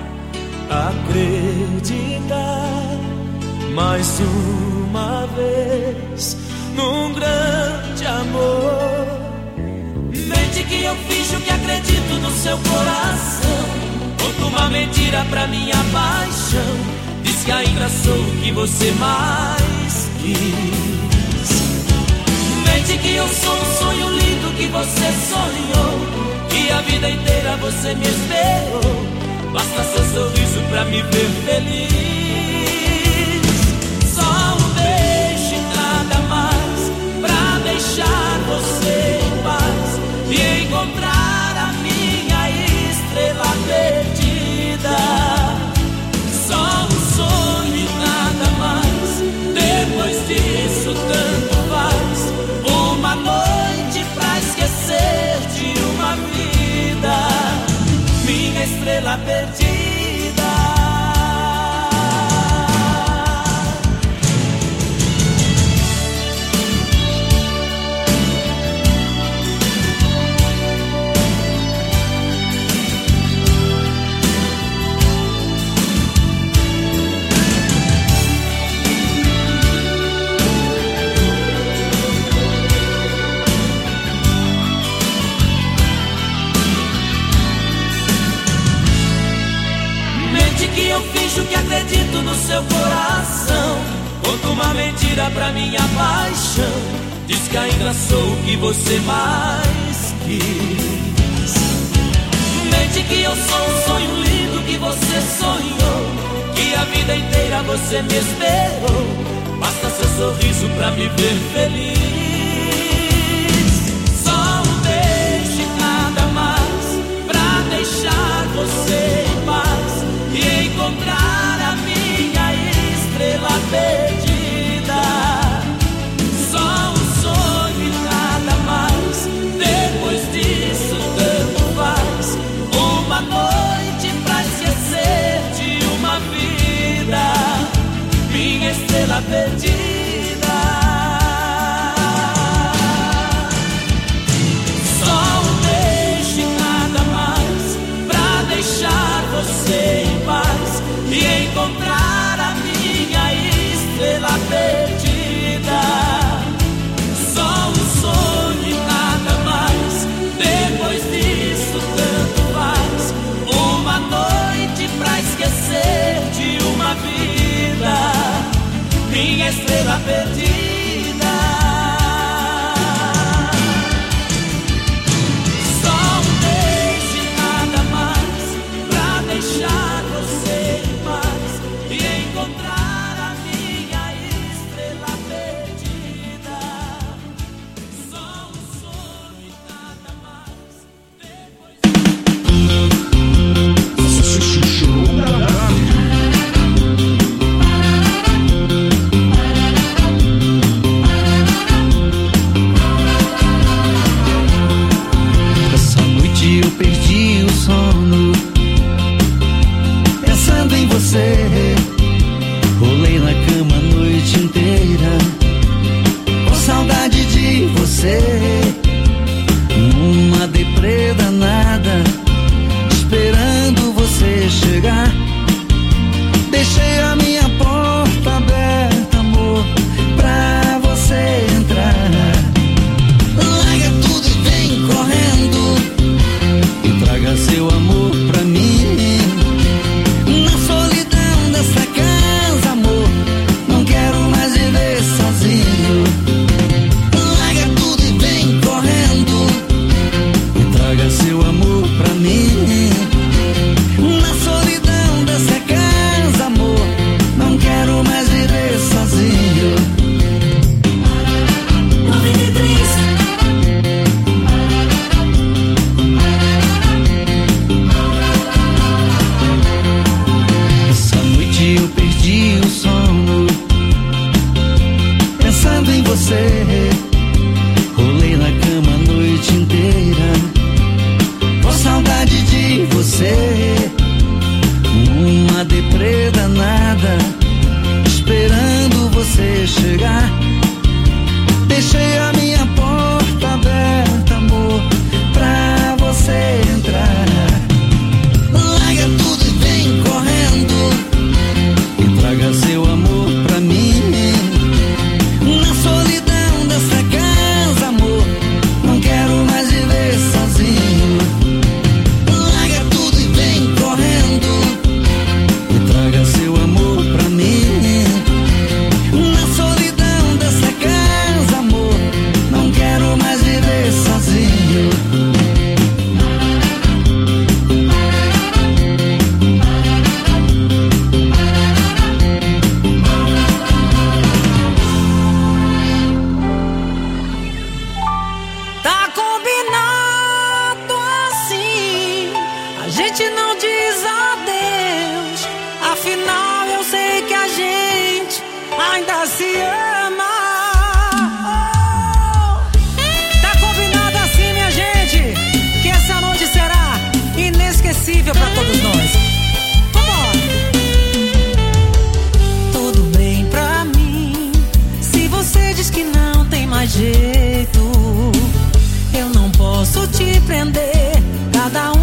acreditar mais uma vez num grande amor. Mente que eu finjo que acredito no seu coração. Conta uma mentira pra minha paixão. Diz que ainda sou o que você mais quis. Mente que eu sou um sonho lindo que você sonhou, que a vida inteira você me esperou. Basta seu sorriso pra me ver feliz. Só um beijo e nada mais pra deixar você em paz e encontrar a minha estrela perdida. Só um sonho e nada mais. Depois disso tanto faz. Uma noite pra esquecer de uma vida. Minha estrela perdida. Eu finjo que acredito no seu coração. Conto uma mentira pra minha paixão. Diz que ainda sou o que você mais quis. Mente que eu sou um sonho lindo que você sonhou, que a vida inteira você me esperou. Basta seu sorriso pra me ver feliz. Só um beijo e nada mais pra deixar você em paz e encontrar a minha estrela perdida. Só um sonho e nada mais. Depois disso tanto faz. Uma noite pra esquecer de uma vida. Minha estrela perdida.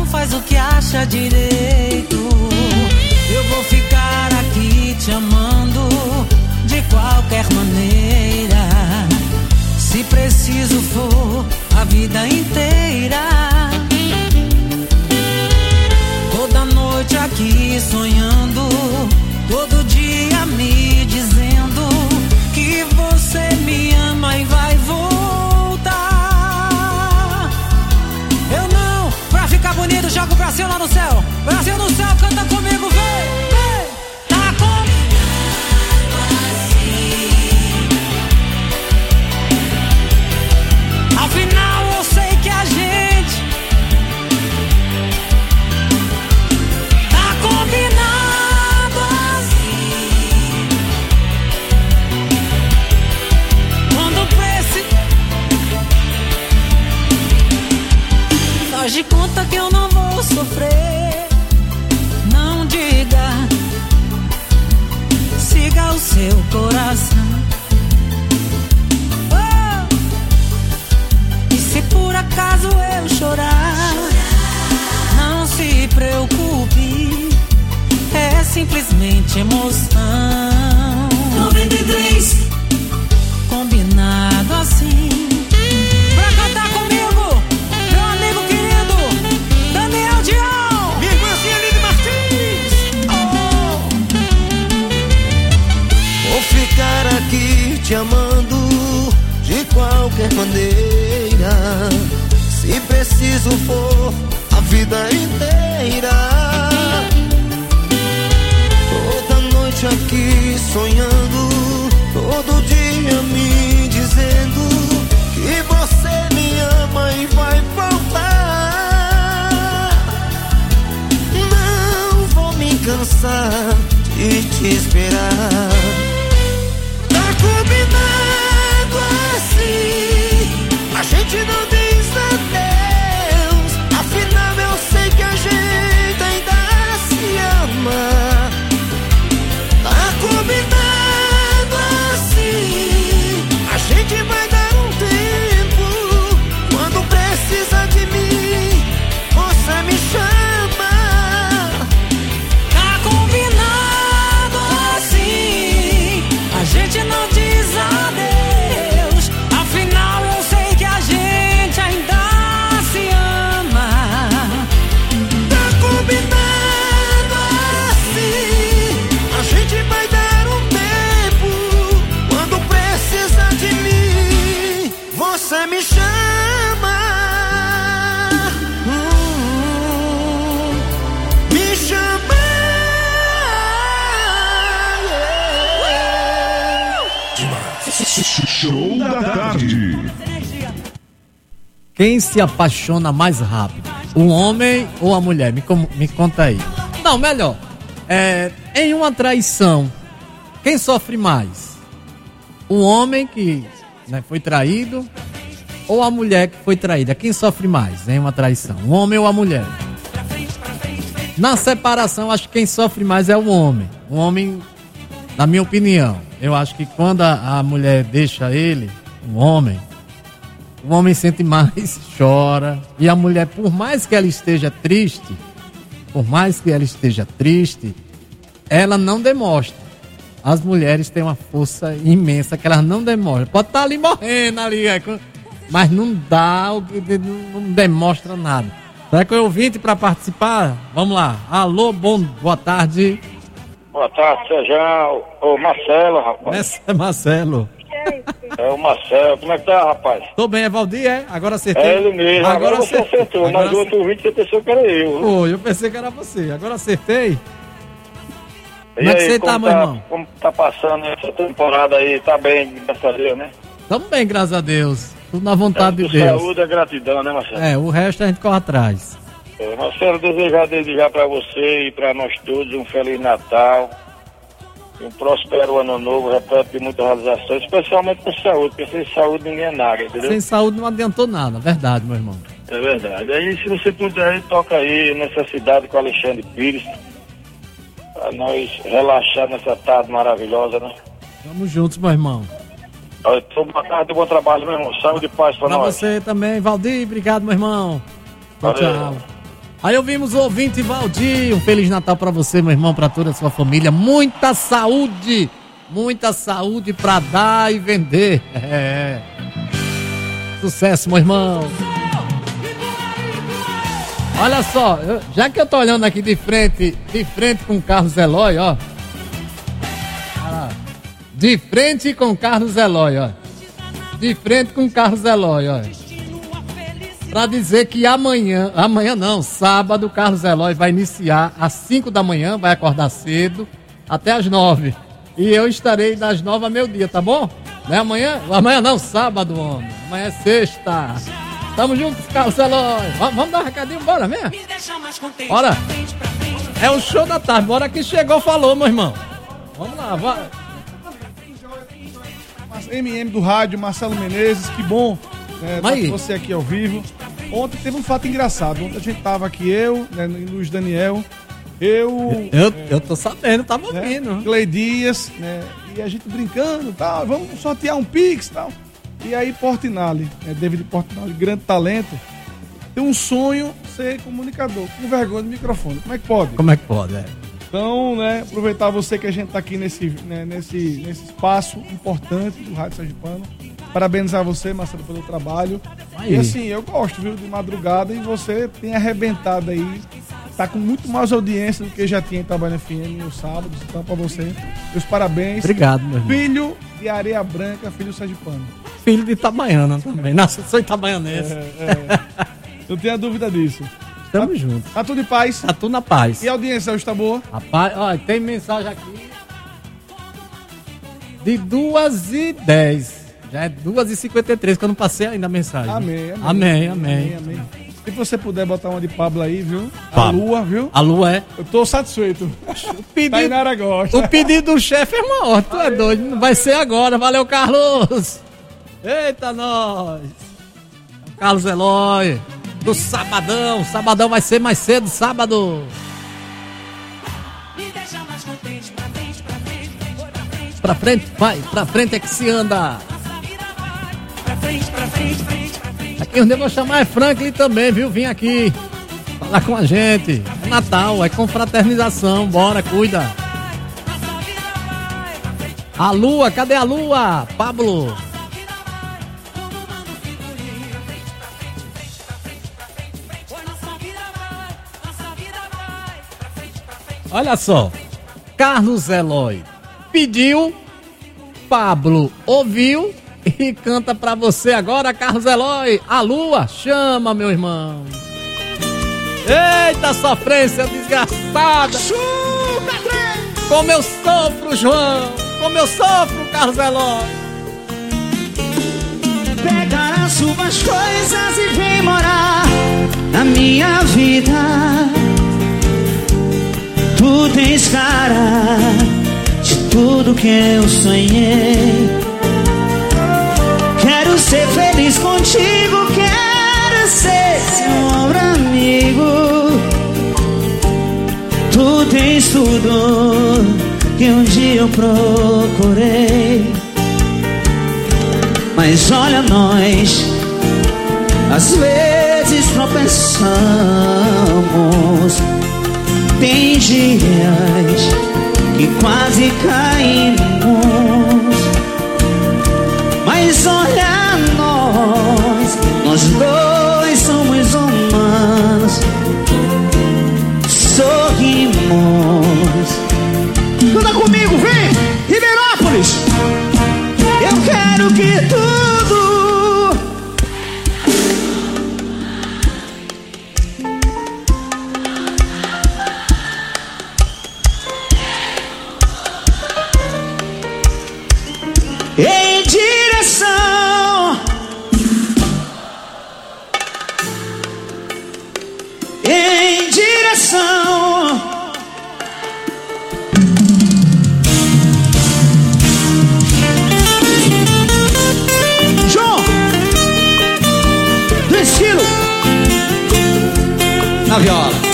faz o que acha direito. Eu vou ficar aqui te amando de qualquer maneira. Se preciso for a vida inteira. Toda noite aqui sonhando, todo dia me dizendo que você me ama e vai voltar. Eu não, pra ficar bonito, joga o Brasil lá no céu. Brasil no céu, canta comigo, vem, vem. Tá combinado assim. Afinal eu sei que a gente tá combinado assim. Quando precisa, faz de conta que eu não vou sofrer. Não diga, siga o seu coração. Oh! E se por acaso eu chorar, não se preocupe, é simplesmente emoção. noventa e três Combinado assim. Pra cantar comigo, meu amigo querido Daniel Dion, minha irmãzinha Lili Martins. Oh. Vou ficar aqui te amando de qualquer maneira. Se preciso for a vida inteira. Toda noite aqui sonhando, todo dia me dizendo que você me ama e vai voltar. Não vou me cansar de te esperar. Tá combinado assim, a gente não diz adeus. Afinal eu sei que a gente ainda se ama. Tá combinado assim, a gente vai dar um tempo. Quando precisa de mim, você me chama. Tá combinado assim, a gente não diz adeus. Afinal eu sei que a gente ainda se ama. Tá combinado assim, a gente vai dar um tempo. Quando precisa de mim, você me chama. Hum, me chama. Show da tarde. Quem se apaixona mais rápido? O homem ou a mulher? Me, com- me conta aí. Não, melhor. É, em uma traição, quem sofre mais? O homem que, né, foi traído ou a mulher que foi traída? Quem sofre mais em uma traição? O homem ou a mulher? Na separação, acho que quem sofre mais é o homem. O homem, na minha opinião, eu acho que quando a, a mulher deixa ele, o homem, o homem sente mais, chora. E a mulher, por mais que ela esteja triste, por mais que ela esteja triste, ela não demonstra. As mulheres têm uma força imensa que elas não demonstram. Pode estar ali morrendo ali, é, mas não dá, não demonstra nada. Será que eu ouvinte para participar? Vamos lá. Alô, bom, boa tarde. Boa tarde, Sejão. Ô, Marcelo, rapaz. Esse é Marcelo. É o Marcelo. Como é que tá, rapaz? Tô bem, é Valdir, é? Agora acertei. É ele mesmo. Agora, Agora você acertei. acertou, Agora mas o outro ouvinte você pensou que era eu. Pô, eu pensei que era você. Agora acertei. E Como é que aí, você tá, como meu irmão? Como tá passando essa temporada aí? Tá bem, graças a Deus, né? Tamo bem, graças a Deus. Tudo na vontade é, de Deus. Saúde é gratidão, né, Marcelo? É, o resto a gente corre atrás. É, Marcelo, desejar desde já pra você e pra nós todos um Feliz Natal. E um próspero ano novo, repleto de muitas realizações, especialmente com saúde, porque sem saúde ninguém é nada, entendeu? Sem saúde não adiantou nada, verdade, meu irmão. É verdade. Aí, se você puder, toca aí Necessidade com Alexandre Pires, pra nós relaxar nessa tarde maravilhosa, né? Tamo juntos, meu irmão. Olha, boa tarde e bom trabalho, meu irmão. Saúde e paz pra, Pra nós. você também, Valdir, obrigado, meu irmão. Tchau, Valeu. tchau. Aí ouvimos o ouvinte Valdir. Um Feliz Natal pra você, meu irmão, pra toda a sua família. Muita saúde, muita saúde pra dar e vender. É. Sucesso, meu irmão. Olha só, eu, já que eu tô olhando aqui de frente, de frente com o Carlos Eloy, ó. De frente com o Carlos Eloy, ó. De frente com o Carlos Eloy, ó. Pra dizer que amanhã, amanhã não, sábado, o Carlos Eloy vai iniciar às cinco da manhã, vai acordar cedo, até às nove. E eu estarei das nove ao meio-dia, tá bom? Não é amanhã? Amanhã não, sábado, homem. Amanhã é sexta. Tamo juntos, Carlos Eloy. Vamos dar um recadinho, bora, vem. Bora. É o show da tarde, bora que chegou, falou, meu irmão. Vamos lá, bora. M M do rádio, Marcelo Menezes, que bom, né, tá com você aqui ao vivo. Ontem teve um fato engraçado. Ontem a gente tava aqui, eu, né, e Luiz Daniel, eu... Eu, é, eu tô sabendo, tava ouvindo. Né, Clay Dias, né, e a gente brincando e tal, vamos sortear um Pix e tal. E aí Portinari, né, David Portinari, grande talento, tem um sonho ser comunicador, com vergonha do microfone. Como é que pode? Como é que pode, é? Então, né, aproveitar você que a gente tá aqui nesse, né, nesse, nesse espaço importante do Rádio Sergipano. Parabenizar você, Marcelo, pelo trabalho. Aí. E assim, eu gosto, viu, de madrugada, e você tem arrebentado aí. Tá com muito mais audiência do que já tinha em Itabaiana F M nos sábados. Então, pra você, meus parabéns. Obrigado, meu irmão. Filho de Areia Branca, filho sergipano. Filho de Itabaiana também. Nossa, eu sou itabaianense. É, é. Não tenha dúvida disso. Tamo tá, junto. Tá tudo em paz? Tá tudo na paz. E a audiência hoje tá boa? Rapaz, ó, tem mensagem aqui de duas e dez. Já é duas e cinquenta e três que eu não passei ainda a mensagem. Amém, amém. Amém, amém. amém, amém. Se você puder botar uma de Pablo aí, viu? Pablo. A lua, viu? A lua é. Eu tô satisfeito. O pedido, Tainara gosta. O pedido do chefe é uma ordem, tu é doido. Não vai ser agora. Valeu, Carlos. Eita, nós. Carlos Eloy. Do sabadão. Sabadão vai ser mais cedo, sábado. Pra frente, vai. Pra frente é que se anda. Aqui onde eu vou chamar é Franklin também, viu? Vim aqui falar com a gente. É Natal, é confraternização. Bora, cuida. A lua, cadê a lua? Pablo. Olha só, Carlos Eloy pediu, Pablo ouviu e canta pra você agora, Carlos Eloy. A lua chama, meu irmão. Eita sofrência desgraçada. Como eu sofro, João. Como eu sofro, Carlos Eloy. Pega as suas coisas e vem morar na minha vida. Tu tens cara de tudo que eu sonhei. Quero ser feliz contigo, quero ser seu ombro amigo. Tu tens tudo que um dia eu procurei. Mas olha nós, às vezes tropeçamos. Tem dias que quase caímos. Mas olha nós, nós dois somos humanos. Sorrimos. Canta comigo, vem! Ribeirópolis! Eu quero que tudo em direção, em direção, João, do estilo na viola.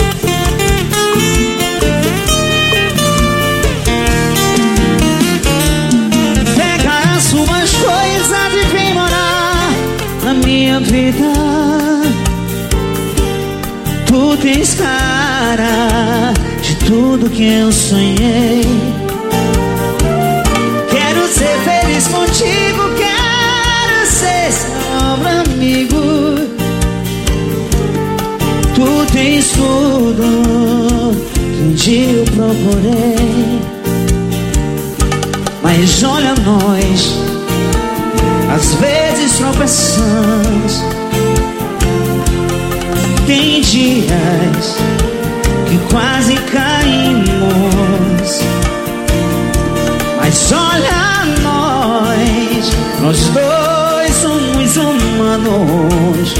Suas coisas e vem morar na minha vida. Tu fez cara de tudo que eu sonhei. Quero ser feliz contigo, quero ser seu amigo. Tu tens tudo que um dia eu procurei. Mas olha nós, às vezes tropeçamos. Tem dias que quase caímos. Mas olha nós, nós dois somos humanos.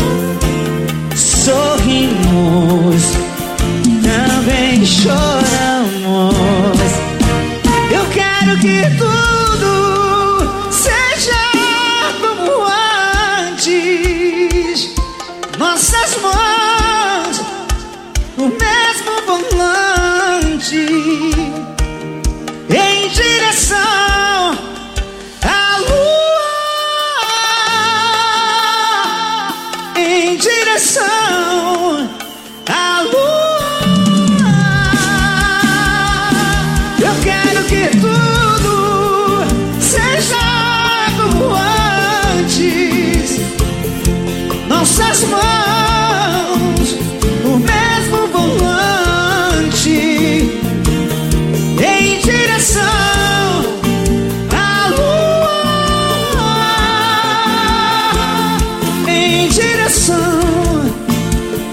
Sorrimos, também choramos. Eu quero que tudo seja como antes. Nossas mãos no mesmo volante, em direção à lua, em direção à lua.